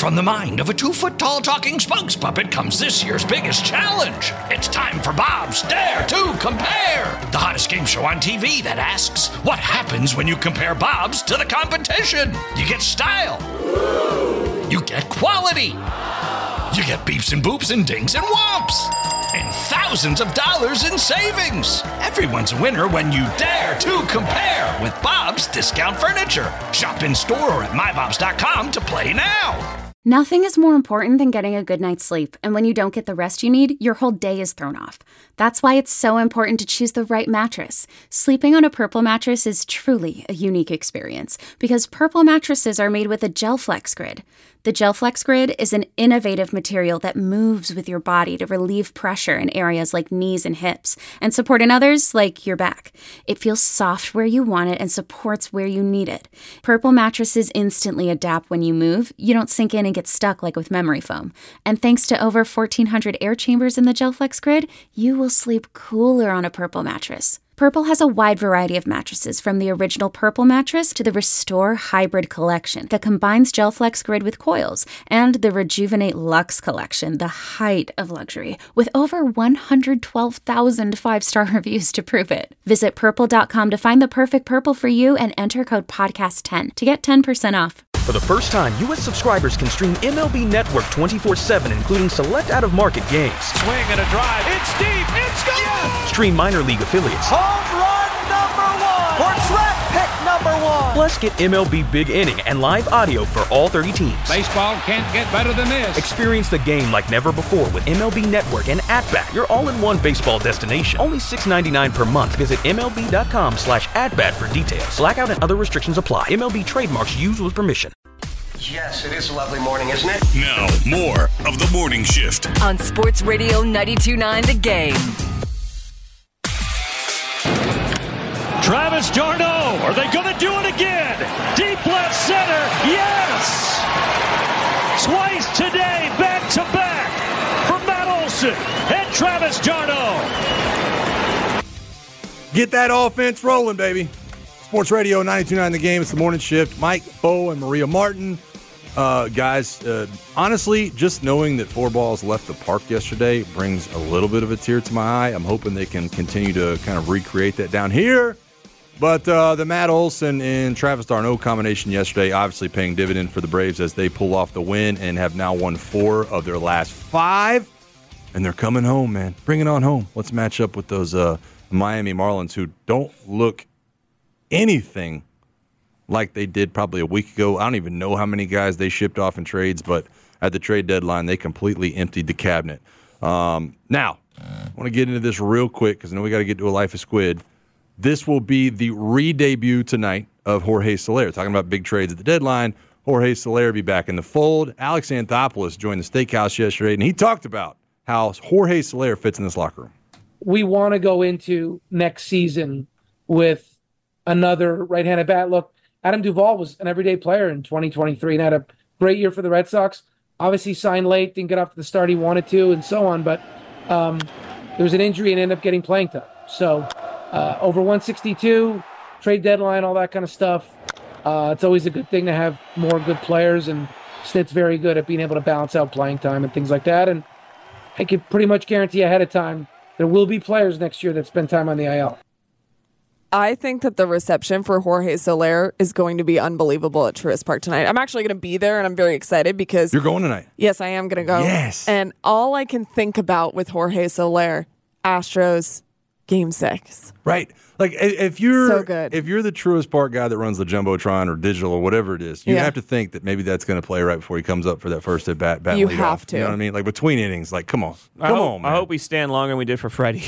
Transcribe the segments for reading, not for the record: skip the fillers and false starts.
From the mind of a 2-foot-tall talking spokes puppet comes this year's biggest challenge. It's time for Bob's Dare to Compare, the hottest game show on TV that asks, what happens when you compare Bob's to the competition? You get style. You get quality. You get beeps and boops and dings and whomps. And thousands of dollars in savings. Everyone's a winner when you dare to compare with Bob's Discount Furniture. Shop in store or at mybobs.com to play now. Nothing is more important than getting a good night's sleep, and when you don't get the rest you need, your whole day is thrown off. That's why it's so important to choose the right mattress. Sleeping on a Purple mattress is truly a unique experience, because Purple mattresses are made with a GelFlex Grid. The GelFlex Grid is an innovative material that moves with your body to relieve pressure in areas like knees and hips, and support in others like your back. It feels soft where you want it and supports where you need it. Purple mattresses instantly adapt when you move. You don't sink in and get stuck like with memory foam. And thanks to over 1,400 air chambers in the GelFlex Grid, you will sleep cooler on a Purple mattress. Purple has a wide variety of mattresses, from the original Purple mattress to the Restore Hybrid collection that combines GelFlex Grid with coils, and the Rejuvenate Luxe collection, the height of luxury, with over 112,000 five-star reviews to prove it. Visit purple.com to find the perfect Purple for you and enter code podcast10 to get 10% off. For the first time, U.S. subscribers can stream MLB Network 24/7, including select out-of-market games. Swing and a drive. It's deep. It's gone. Yes! Stream minor league affiliates. Home run number 1. Or draft pick number 1. Plus, get MLB Big Inning and live audio for all 30 teams. Baseball can't get better than this. Experience the game like never before with MLB Network and At-Bat, your all-in-one baseball destination. Only $6.99 per month. Visit MLB.com/AtBat for details. Blackout and other restrictions apply. MLB trademarks used with permission. Yes, it is a lovely morning, isn't it? Now, more of the Morning Shift on Sports Radio 92.9 The Game. Travis d'Arnaud, are they going to do it again? Deep left center, yes! Twice today, back-to-back, for Matt Olson and Travis d'Arnaud. Get that offense rolling, baby. Sports Radio 92.9 The Game. It's the Morning Shift. Mike, Bo, and Maria Martin. Guys, honestly, just knowing that four balls left the park yesterday brings a little bit of a tear to my eye. I'm hoping they can continue to kind of recreate that down here. But the Matt Olson and Travis d'Arnaud combination yesterday obviously paying dividend for the Braves as they pull off the win and have now won 4 of their last 5. And they're coming home, man. Bring it on home. Let's match up with those Miami Marlins who don't look anything like they did probably a week ago. I don't even know how many guys they shipped off in trades, but at the trade deadline, they completely emptied the cabinet. Now, I want to get into this real quick because I know we got to get to a Life of Squid. This will be the re-debut tonight of Jorge Soler. Talking about big trades at the deadline, Jorge Soler be back in the fold. Alex Anthopoulos joined the steakhouse yesterday, and he talked about how Jorge Soler fits in this locker room. We want to go into next season with another right-handed bat. Look, Adam Duvall was an everyday player in 2023 and had a great year for the Red Sox. Obviously signed late, didn't get off to the start he wanted to, and so on. But there was an injury and ended up getting playing time. So over 162, trade deadline, all that kind of stuff. It's always a good thing to have more good players, and Snit's very good at being able to balance out playing time and things like that. And I can pretty much guarantee ahead of time there will be players next year that spend time on the IL. I think that the reception for Jorge Soler is going to be unbelievable at Truist Park tonight. I'm actually going to be there, and I'm very excited because... You're going tonight? Yes, I am going to go. Yes. And all I can think about with Jorge Soler, Astros, Game 6. Right. Like, if you're so good. If you're the Truist Park guy that runs the Jumbotron or digital or whatever it is, you have to think that maybe that's going to play right before he comes up for that first at bat. You have to. You know what I mean? Like, between innings, like, come on. I hope we stand longer than we did for Freddie.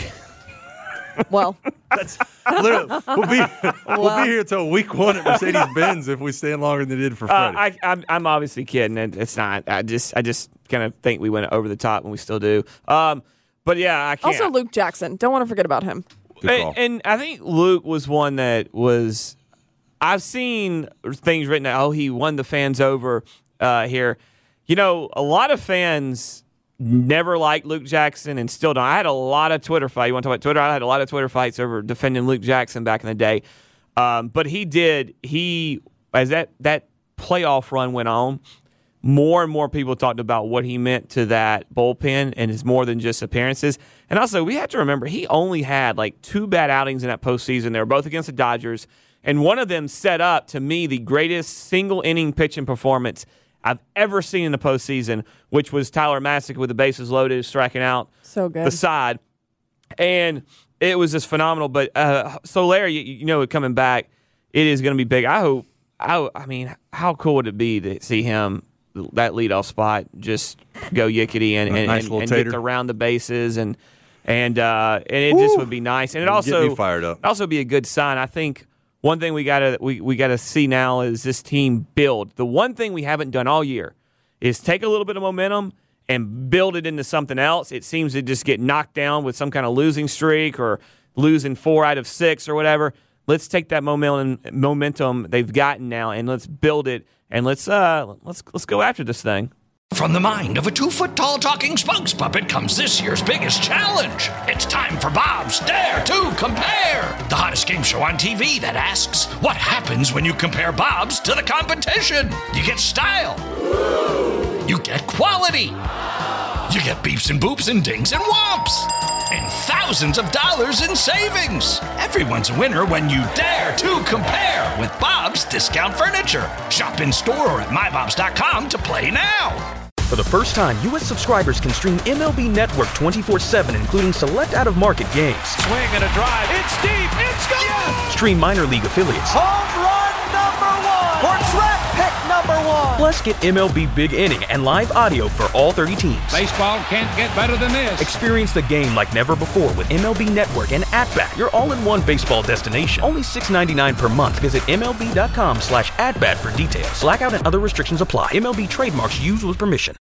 Well, that's literally we'll be here till week 1 at Mercedes-Benz if we stand longer than they did for Freddie. I'm obviously kidding. It's not. I just kind of think we went over the top, and we still do. But yeah, I can't. Also, Luke Jackson. Don't want to forget about him. And I think Luke was one that was. I've seen things written. Oh, he won the fans over here. You know, a lot of fans never liked Luke Jackson and still don't. I had a lot of Twitter fights. You want to talk about Twitter? I had a lot of Twitter fights over defending Luke Jackson back in the day. But as that playoff run went on, more and more people talked about what he meant to that bullpen and is more than just appearances. And also, we have to remember, he only had like 2 bad outings in that postseason. They were both against the Dodgers. And one of them set up, to me, the greatest single-inning pitching performance I've ever seen in the postseason, which was Tyler Masick with the bases loaded, striking out the side. And it was just phenomenal. But Soler, you know, coming back, it is going to be big. I mean, how cool would it be to see him, that leadoff spot, just go yickety and get around the bases and it just would be nice. And it also get me fired up. Also be a good sign. I think one thing we gotta see now is this team build. The one thing we haven't done all year is take a little bit of momentum and build it into something else. It seems to just get knocked down with some kind of losing streak or losing 4 out of 6 or whatever. Let's take that momentum they've gotten now and let's build it and let's go after this thing. From the mind of a 2-foot-tall talking spokes puppet comes this year's biggest challenge. It's time for Bob's Dare to Compare, the hottest game show on TV that asks, what happens when you compare Bob's to the competition? You get style. You get quality. You get beeps and boops and dings and whomps. And thousands of dollars in savings. Everyone's a winner when you dare to compare with Bob's Discount Furniture. Shop in store or at mybobs.com to play now. For the first time, U.S. subscribers can stream MLB Network 24/7, including select out-of-market games. Swing and a drive. It's deep. It's gone. Yes! Stream minor league affiliates. Home run number 1 for draft pick number 1. Plus, get MLB Big Inning and live audio for all 30 teams. Baseball can't get better than this. Experience the game like never before with MLB Network and At-Bat, your all-in-one baseball destination. Only $6.99 per month. Visit MLB.com/AtBat for details. Blackout and other restrictions apply. MLB trademarks used with permission.